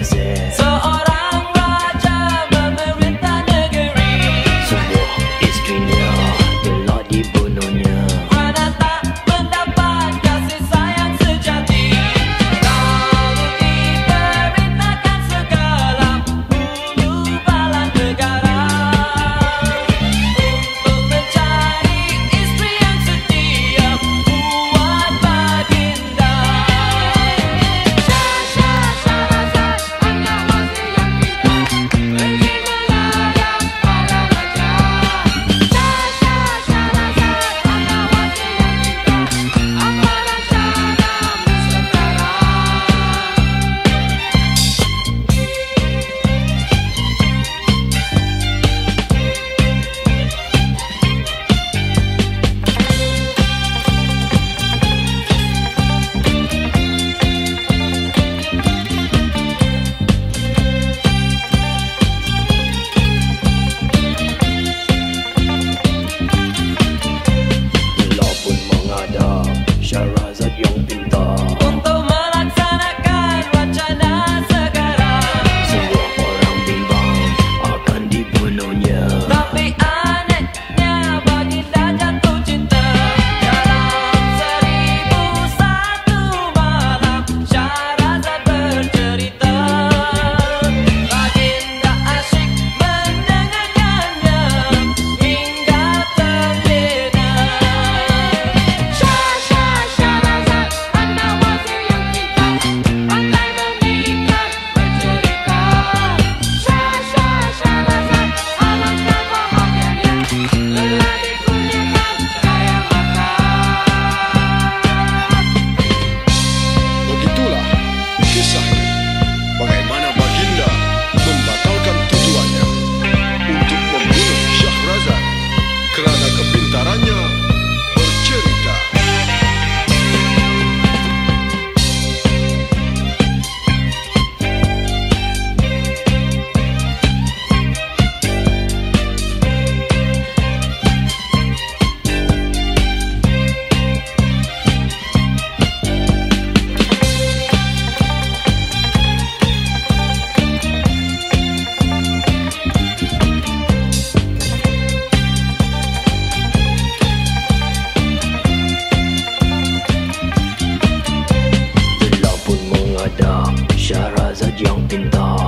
Seorang raja memerintah negeri, Semua istrinya telah dibunuhnya. kerana tak mendapat kasih sayang sejati. Lalu diperintahkan segala hulu balang negara untuk mencari istri yang setia buat baginda. Syahrazad, anak wazir yang pintar, pergi melayang para raja. Syahrazad, anak wazir yang pintar, apa rencanamu Telah pun menghadap Syahrazad yang pintar. untuk melaksanakan wacana segera. Semua orang bimbang akan dibunuhnya. Tapi anehnya baginda jatuh cinta. Dalam 1001 malam Syahrazad bercerita. Baginda asyik mendengarkannya hingga terlena. Syahrazad, anak wazir yang pintar, pandai mengikat bercerita. Syahrazad, alangkah bahagianya telah dikurniakan cahaya mata. Begitulah kisahnya, bagaimana baginda membatalkan tujuannya untuk membunuh Syahrazad kerana kepintarannya bercerita. Telah pun menghadap Syahrazad yang pintar.